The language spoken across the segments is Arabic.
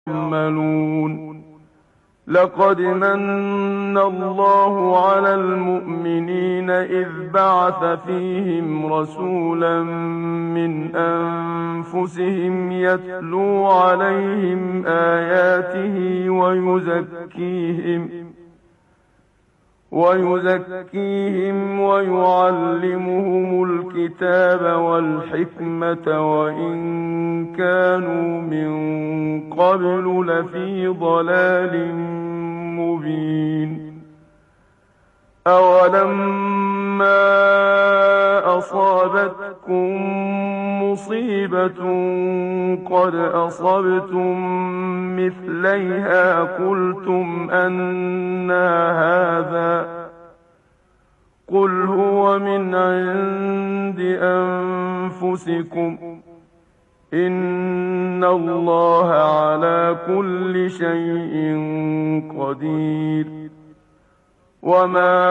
يعملون. لقد من الله على المؤمنين إذ بعث فيهم رسولا من أنفسهم يتلو عليهم آياته ويزكيهم ويعلمهم الكتاب والحكمة وإن كانوا من قبل لفي ضلال مبين. أولما أصابتكم مصيبة قد أصبتم مثليها قلتم أنى هذا قل هو من عند أنفسكم إن الله على كل شيء قدير. وما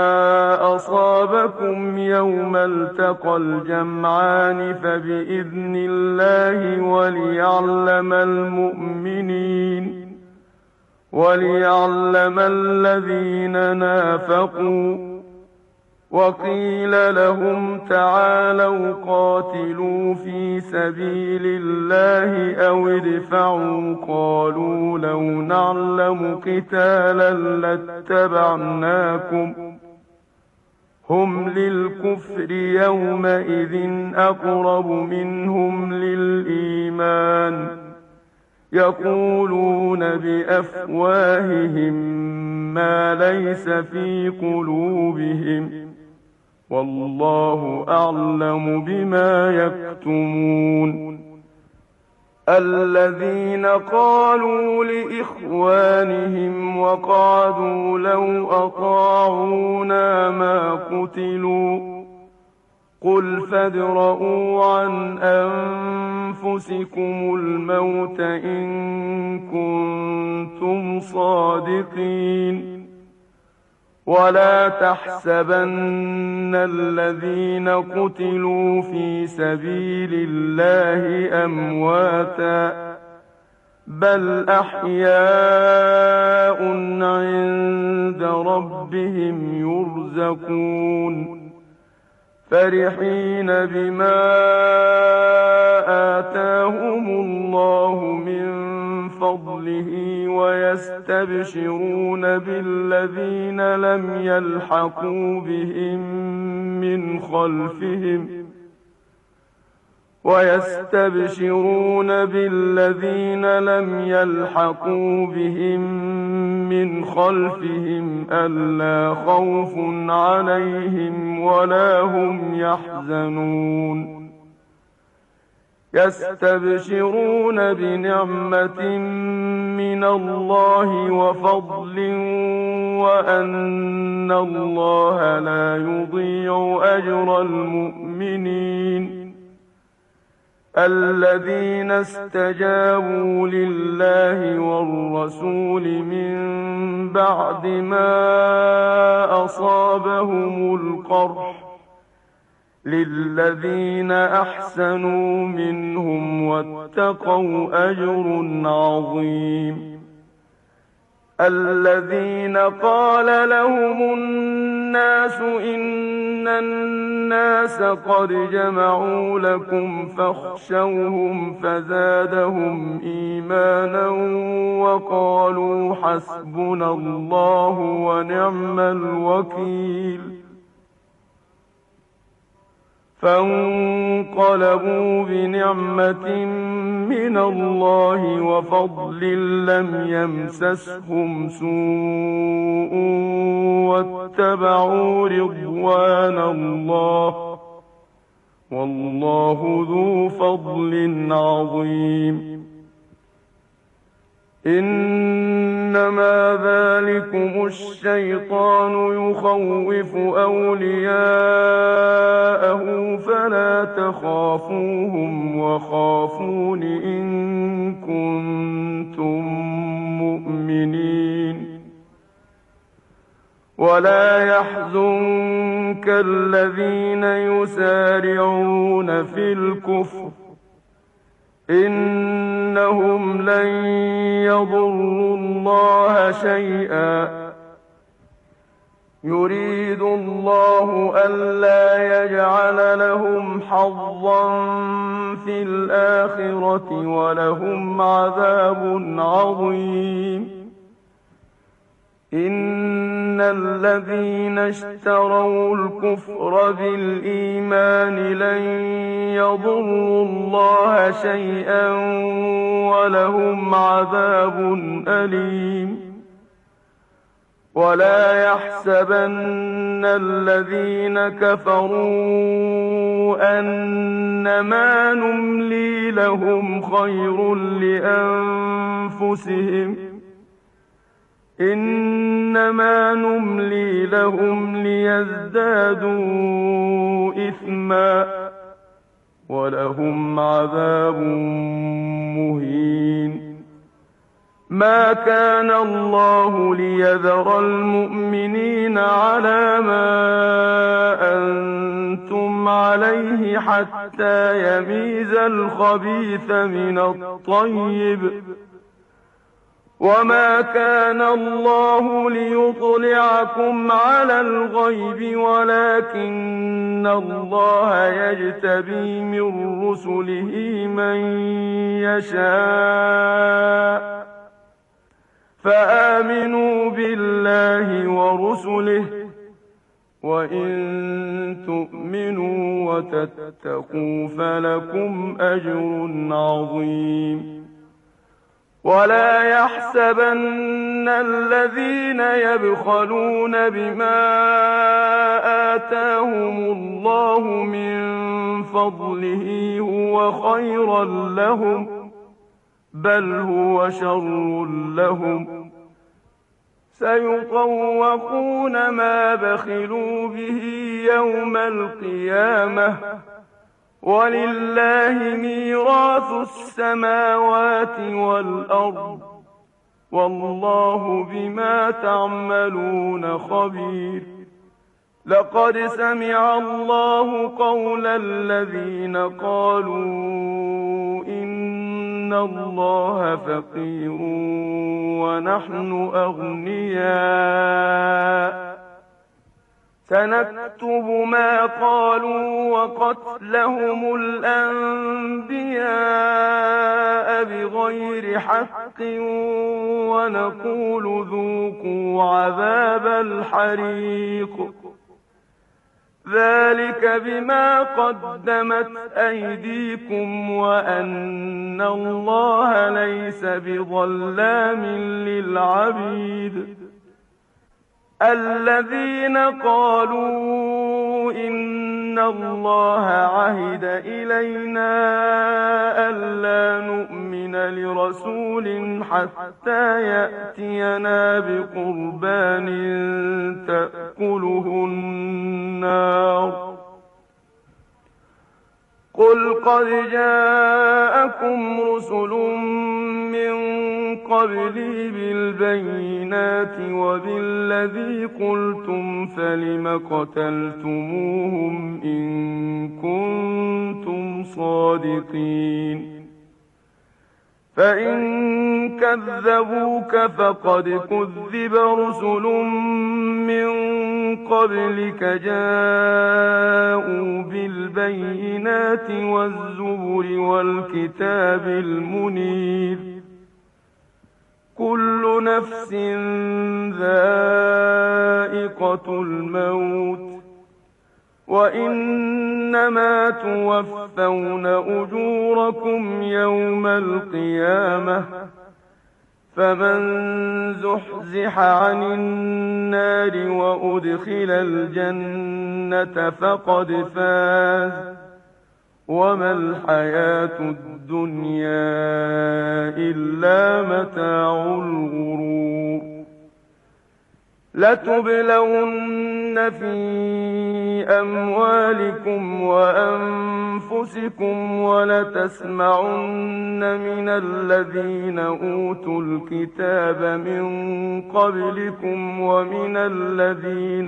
أصابكم يوم التقى الجمعان فبإذن الله وليعلم الذين نافقوا. وقيل لهم تعالوا قاتلوا في سبيل الله أو ادفعوا قالوا لو نعلم قتالا لاتبعناكم هم للكفر يومئذ أقرب منهم للإيمان يقولون بأفواههم ما ليس في قلوبهم والله أعلم بما يكتمون. الذين قالوا لإخوانهم وقعدوا لو أطاعونا ما قتلوا قل فادرءوا عن أنفسكم الموت إن كنتم صادقين. ولا تحسبن الذين قتلوا في سبيل الله أمواتا بل أحياء عند ربهم يرزقون فرحين بما آتاهم الله من فضله ويستبشرون بالذين لم يلحقوا بهم من خلفهم ألا خوف عليهم ولا هم يحزنون. يستبشرون بنعمة من الله وفضل وأن الله لا يضيع أجر المؤمنين. الذين استجابوا لله والرسول من بعد ما أصابهم القرح للذين أحسنوا منهم واتقوا أجر عظيم. الذين قال لهم الناس إن الناس قد جمعوا لكم فاخشوهم فزادهم إيمانا وقالوا حسبنا الله ونعم الوكيل. فانقلبوا بنعمة من الله وفضل لم يمسسهم سوء واتبعوا رضوان الله والله ذو فضل عظيم. إنما ذلكم الشيطان يخوف أولياءه فلا تخافوهم وخافون إن كنتم مؤمنين. ولا يحزنك الذين يسارعون في الكفر أنهم لن يضروا الله شيئا يريد الله ألا يجعل لهم حظا في الآخرة ولهم عذاب عظيم إن الذين اشتروا الكفر بالإيمان لن يضروا الله شيئا ولهم عذاب أليم ولا يحسبن الذين كفروا أنما نملي لهم خير لأنفسهم إنما نملي لهم ليزدادوا إثما ولهم عذاب مهين ما كان الله ليذر المؤمنين على ما أنتم عليه حتى يميز الخبيث من الطيب وما كان الله ليطلعكم على الغيب ولكن الله يجتبي من رسله من يشاء فآمنوا بالله ورسله وإن تؤمنوا وتتقوا فلكم أجر عظيم ولا يحسبن الذين يبخلون بما آتاهم الله من فضله هو خيرا لهم بل هو شر لهم سيطوقون ما بخلوا به يوم القيامة ولله ميراث السماوات والأرض والله بما تعملون خبير لقد سمع الله قول الذين قالوا إن الله فقير ونحن أغنياء سنكتب ما قالوا وقتلهم الأنبياء بغير حق ونقول ذوقوا عذاب الحريق ذلك بما قدمت أيديكم وأن الله ليس بظلام للعبيد الذين قالوا إن الله عهد إلينا ألا نؤمن لرسول حتى يأتينا بقربان تأكله النار قل قد جاءكم رسل من قبلي بالبينات وبالذي قلتم فلم قتلتموهم إن كنتم صادقين فإن كذبوك فقد كذب رسل من قبلك جاءوا بالبينات والزبر والكتاب المنير كل نفس ذائقة الموت وإنما توفون أجوركم يوم القيامة فمن زحزح عن النار وأدخل الجنة فقد فاز وما الحياة الدنيا إلا متاع الغرور لتبلون في أموالكم وأنفسكم ولتسمعن من الذين أوتوا الكتاب من قبلكم ومن الذين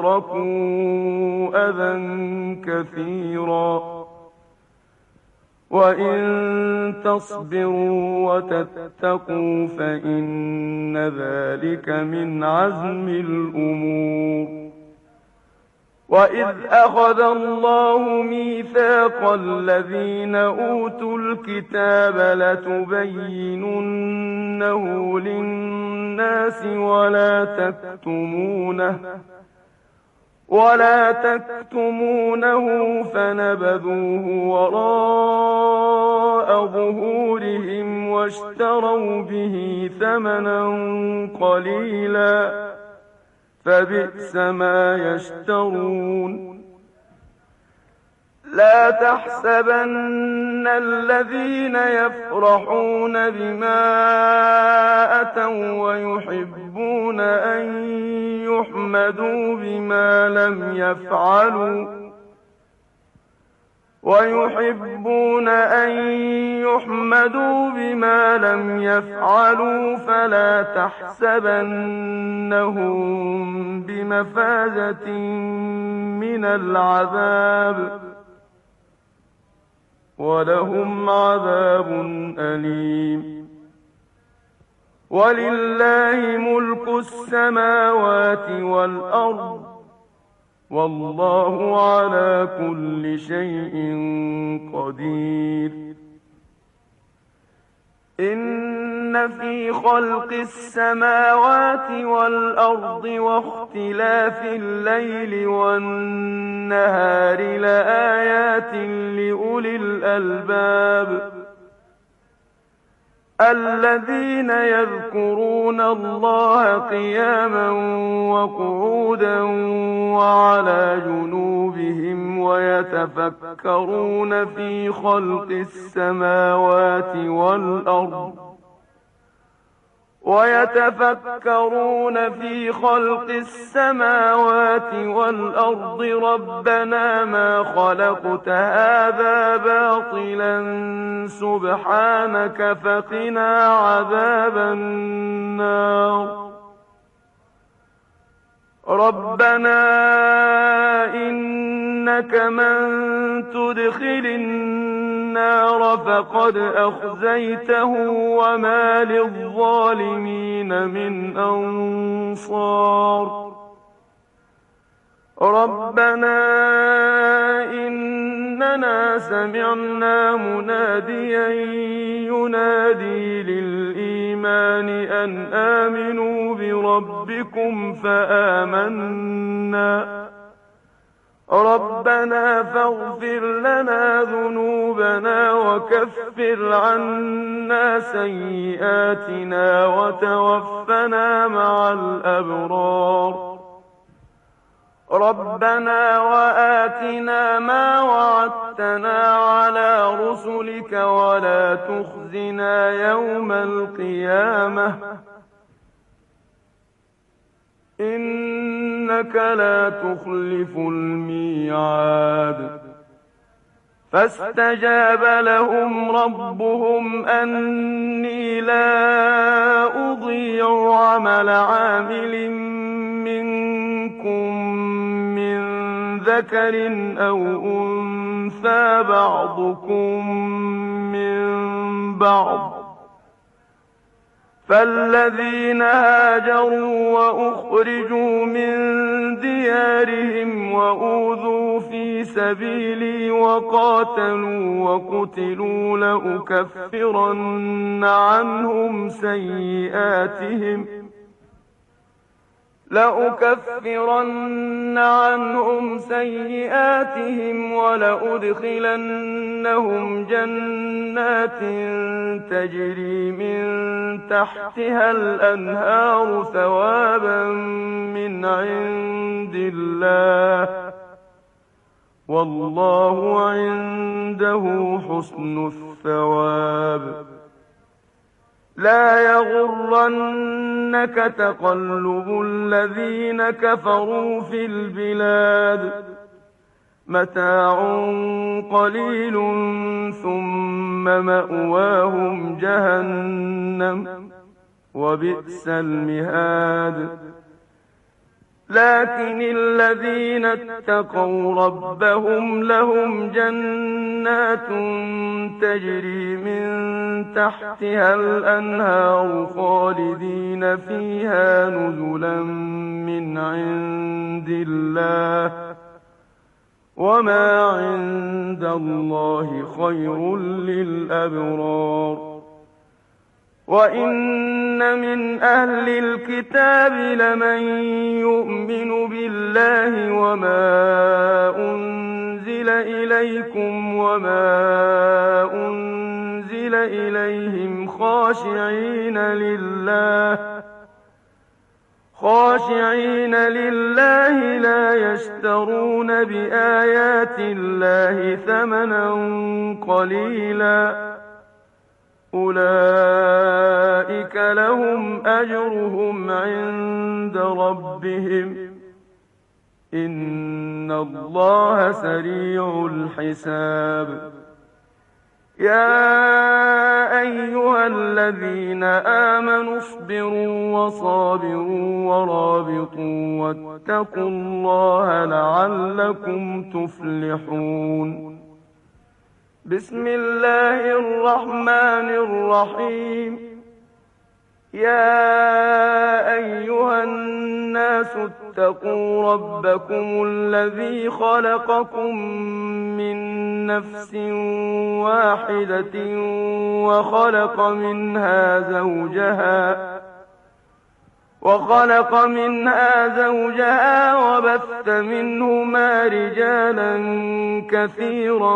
أشركوا أذى كثيرا وإن تصبروا وتتقوا فإن ذلك من عزم الأمور. وإذ أخذ الله ميثاق الذين أوتوا الكتاب لتبيننه للناس ولا تكتمونه فنبذوه وراء ظهورهم واشتروا به ثمنا قليلا فبئس ما يشترون. لا تحسبن الذين يفرحون بما أتوا ويحبون أن يحمدوا بما لم يفعلوا فلا تحسبنهم بمفازة من العذاب ولهم عذاب أليم. ولله ملك السماوات والأرض والله على كل شيء قدير. إن في خلق السماوات والأرض واختلاف الليل والنهار لآيات لأولي الألباب الذين يذكرون الله قياما وقعودا وعلى جنوبهم ويتفكرون في خلق السماوات والأرض ربنا ما خلقت هذا باطلا سبحانك فقنا عذاب النار. ربنا إنك من تدخل النار فقد أخزيته وما للظالمين من أنصار. ربنا إننا سمعنا مناديا ينادي للإيمان أن آمنوا بربكم فآمنا. ربنا فاغفر لنا ذنوبنا وكفر عنا سيئاتنا وتوفنا مع الأبرار. ربنا وآتنا ما وعدتنا على رسلك ولا تخزنا يوم القيامة إنك لا تخلف الميعاد. فاستجاب لهم ربهم أني لا أضيع عمل عامل منكم من ذكر أو أنثى بعضكم من بعض. فالذين هاجروا وأخرجوا من ديارهم وأوذوا في سبيلي وقاتلوا وقتلوا لأكفرن عنهم سيئاتهم ولأدخلنهم جنات تجري من تحتها الأنهار ثوابا من عند الله والله عنده حسن الثواب. لا يغرنك تقلب الذين كفروا في البلاد متاع قليل ثم مأواهم جهنم وبئس المهاد. لكن الذين اتقوا ربهم لهم جنات تجري من تحتها الأنهار خالدين فيها نزلا من عند الله وما عند الله خير للأبرار وإن من أهل الكتاب لمن يؤمن بالله وما أنزل إليكم وما أنزل إليهم خاشعين لله لا يشترون بآيات الله ثمنا قليلا أولئك لهم أجرهم عند ربهم إن الله سريع الحساب يا أيها الذين آمنوا اصبروا وصابروا ورابطوا واتقوا الله لعلكم تفلحون بسم الله الرحمن الرحيم يا أيها الناس اتقوا ربكم الذي خلقكم من نفس واحدة وخلق منها زوجها وبث منهما رجالا كثيرا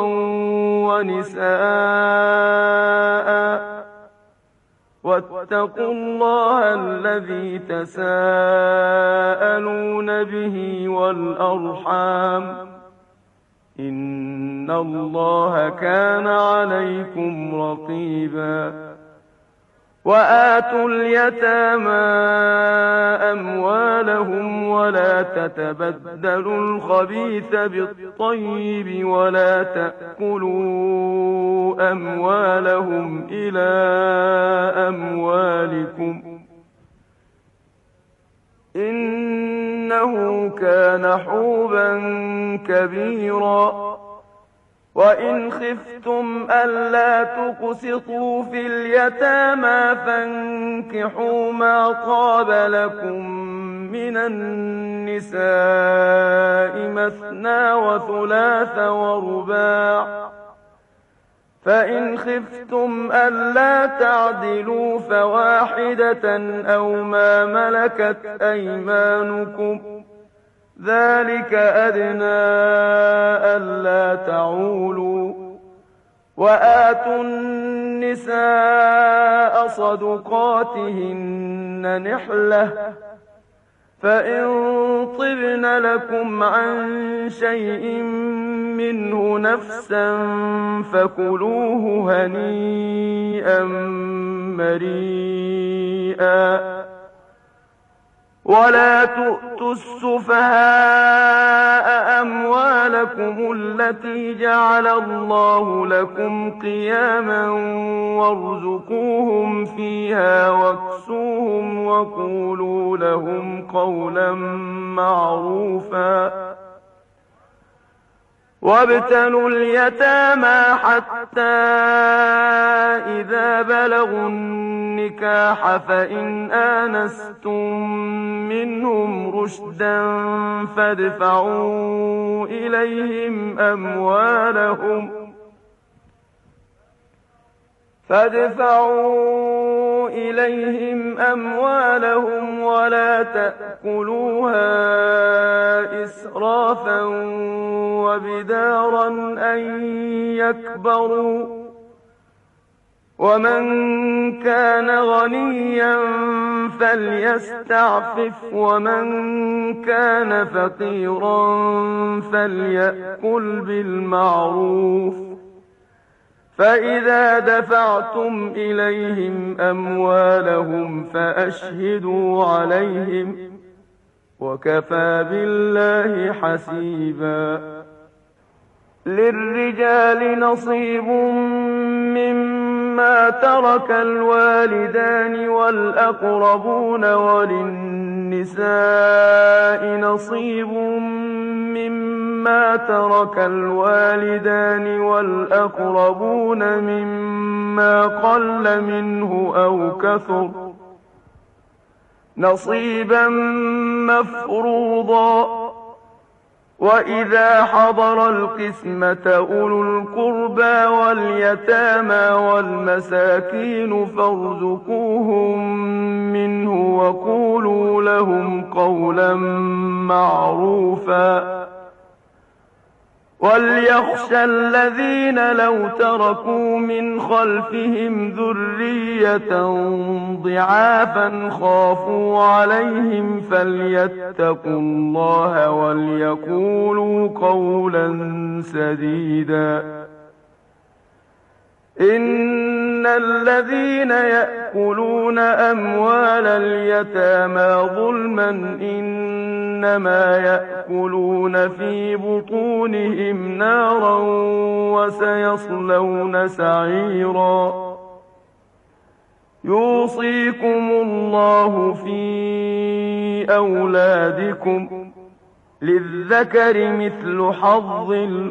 ونساء واتقوا الله الذي تساءلون به والأرحام إن الله كان عليكم رقيبا وآتوا اليتامى أموالهم ولا تتبدلوا الخبيث بالطيب ولا تأكلوا أموالهم إلى أموالكم إنه كان حوبا كبيرا وإن خفتم ألا تقسطوا في اليتامى فانكحوا ما طاب لكم من النساء مثنى وثلاث ورباع فإن خفتم ألا تعدلوا فواحدة أو ما ملكت أيمانكم ذلك أدنى ألا تعولوا وآتوا النساء صدقاتهن نحلة فإن طبن لكم عن شيء منه نفسا فكلوه هنيئا مريئا ولا تؤتوا السفهاء أموالكم التي جعل الله لكم قياما وارزقوهم فيها واكسوهم وقولوا لهم قولا معروفا وابتلوا اليتامى حتى إذا بلغوا النكاح فإن آنستم منهم رشدا فادفعوا إليهم أموالهم ولا تأكلوها إسرافا وبدارا أن يكبروا ومن كان غنيا فليستعفف ومن كان فقيرا فليأكل بالمعروف فإذا دفعتم إليهم أموالهم فأشهدوا عليهم وكفى بالله حسيبا للرجال نصيب مما مما ترك الوالدان والأقربون وللنساء نصيب مما ترك الوالدان والأقربون مما قل منه أو كثر نصيبا مفروضا. وإذا حضر القسمة أولو القربى واليتامى والمساكين فارزقوهم منه وقولوا لهم قولا معروفا. وليخشى الذين لو تركوا من خلفهم ذرية ضعافا خافوا عليهم فليتقوا الله وليقولوا قولا سديدا. إن الذين يأكلون أموال اليتامى ظلما إنما يأكلون في بطونهم نارا وسيصلون سعيرا. يوصيكم الله في أولادكم للذكر مثل حظ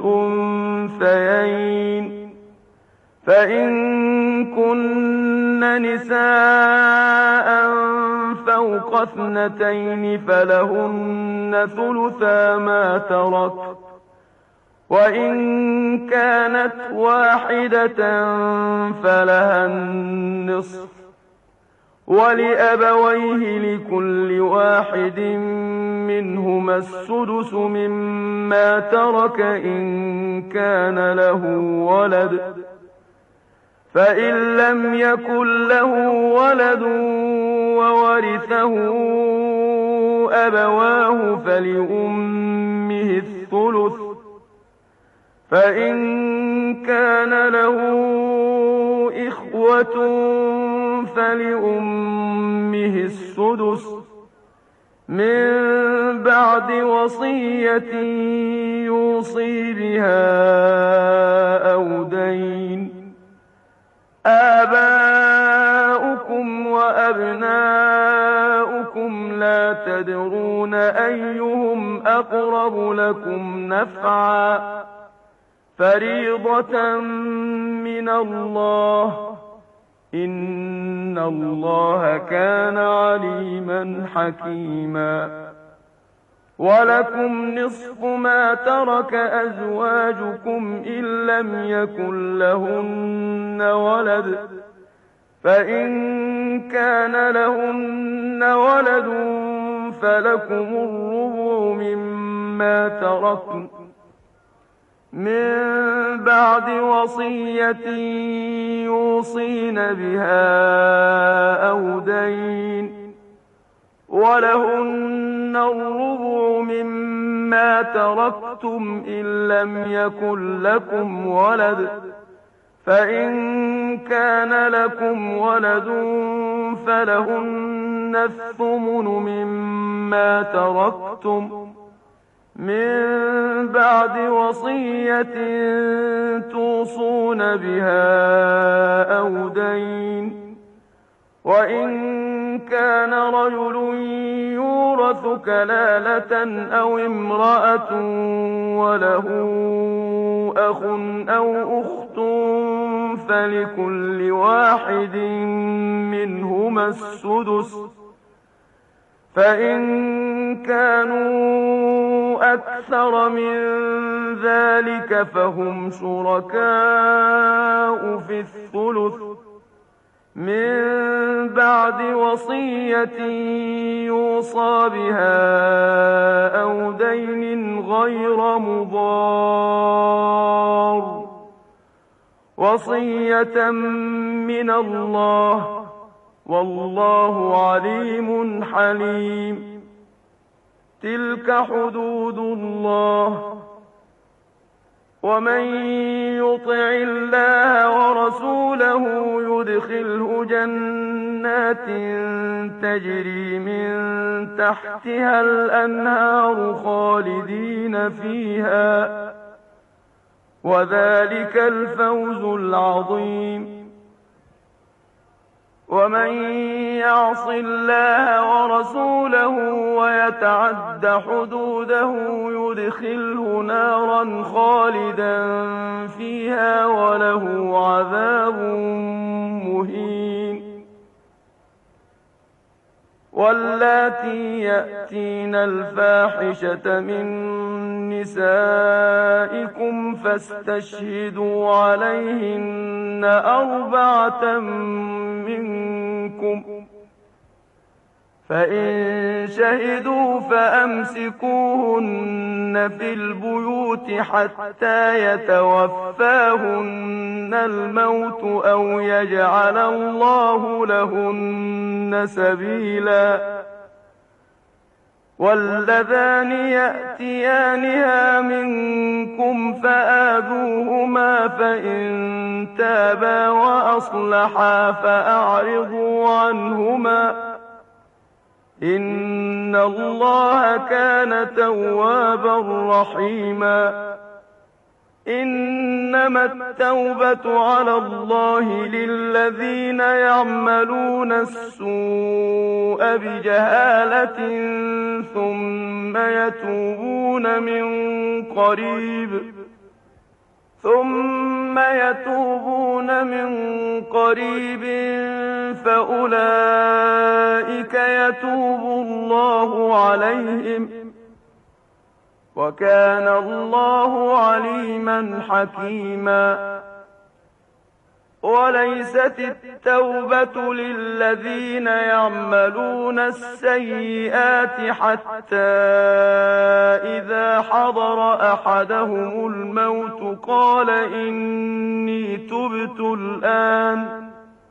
الأنثيين. فإن كن نساء فوق 2 فلهن ثلثا ما ترك، وإن كانت واحدة فلها النصف، ولأبويه لكل واحد منهما السدس مما ترك إن كان له ولد. فإن لم يكن له ولد وورثه أبواه فلأمه الثلث، فإن كان له إخوة فلأمه السدس من بعد وصية يوصي بها أو دين. آباؤكم وأبناؤكم لا تدرون أيهم أقرب لكم نفعا فريضة من الله إن الله كان عليما حكيما. ولكم نصف ما ترك أزواجكم إن لم يكن لهن ولد، فإن كان لهن ولد فلكم الربع مما تركن من بعد وصية يوصين بها أو دين. ولهن الربع مما تركتم إن لم يكن لكم ولد، فإن كان لكم ولد فلهن الثمن مما تركتم من بعد وصية توصون بها أو دين. وإن كان رجل يورث كلالة أو امرأة وله أخ أو أخت فلكل واحد منهما السدس، فإن كانوا أكثر من ذلك فهم شركاء في الثلث من بعد وصية يوصى بها أو دين غير مضار، وصية من الله والله عليم حليم. تلك حدود الله، ومن يطع الله ورسوله يدخله جنات تجري من تحتها الأنهار خالدين فيها، وذلك الفوز العظيم. ومن يعص الله ورسوله ويتعد حدوده يدخله نارا خالدا فيها وله عذاب مهين. واللاتي يأتين الفاحشة من نسائكم فاستشهدوا عليهن 4 منكم، فإن شهدوا فأمسكوهن في البيوت حتى يتوفاهن الموت أو يجعل الله لهن سبيلا. واللذان يأتيانها منكم فآذوهما، فإن تابا وأصلحا فأعرضوا عنهما، إن الله كان توابا رحيما. إنما التوبة على الله للذين يعملون السوء بجهالة ثم يتوبون من قريب فأولئك يتوب الله عليهم، وكان الله عليما حكيما. وليست التوبة للذين يعملون السيئات حتى إذا حضر أحدهم الموت قال إني تبت الآن،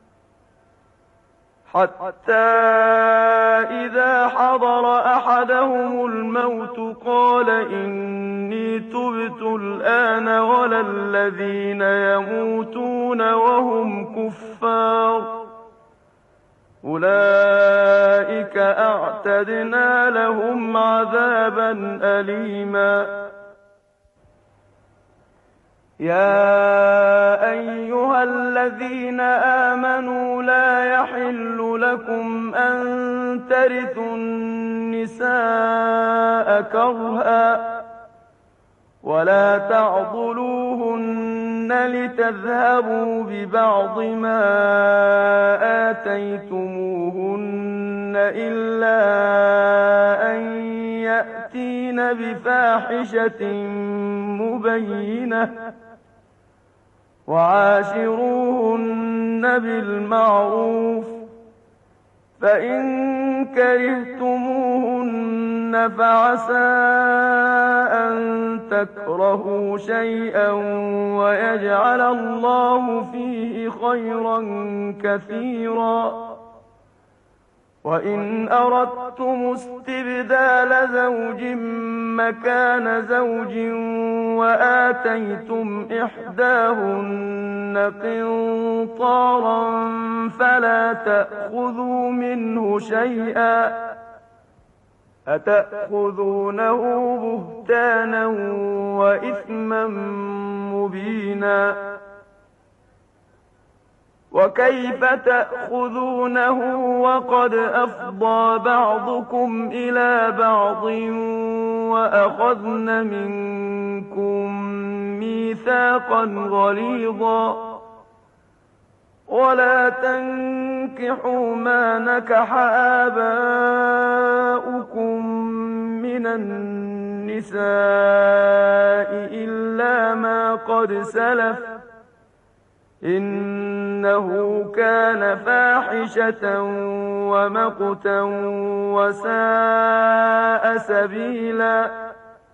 ولا الذين يموتون وهم كفار، أولئك أعتدنا لهم عذابا أليما. يا أيها الذين آمنوا لا يحل لكم أن ترثوا النساء كرها ولا تعضلوهن لتذهبوا ببعض ما آتيتموهن إلا أن يأتين بفاحشة مبينة، وعاشروهن بالمعروف، فإن كرهتموهن فعسى أن تكرهوا شيئا ويجعل الله فيه خيرا كثيرا. وإن أردتم استبدال زوج مكان زوج وآتيتم إحداهن قنطارا فلا تأخذوا منه شيئا، أتأخذونه بهتانا وإثما مبينا. وكيف تأخذونه وقد أفضى بعضكم إلى بعض وأخذن منكم ميثاقا غليظا. ولا تنكحوا ما نكح آباؤكم من النساء إلا ما قد سلف، إنه كان فاحشة ومقتا وساء سبيلا.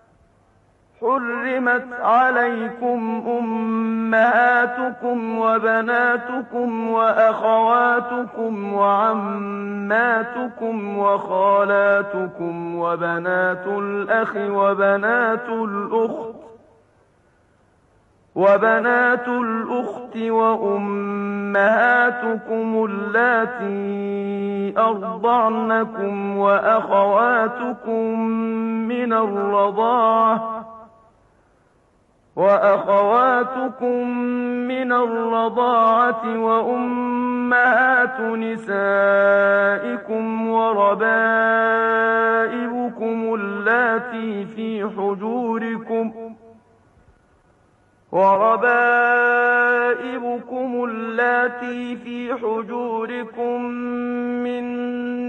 حرمت عليكم أمهاتكم وبناتكم وأخواتكم وعماتكم وخالاتكم وبنات الأخ وبنات الأخت وأمهاتكم اللاتي أرضعنكم وأخواتكم من الرضاعة وأمهات أمهات نسائكم وربائبكم اللاتي في حجوركم من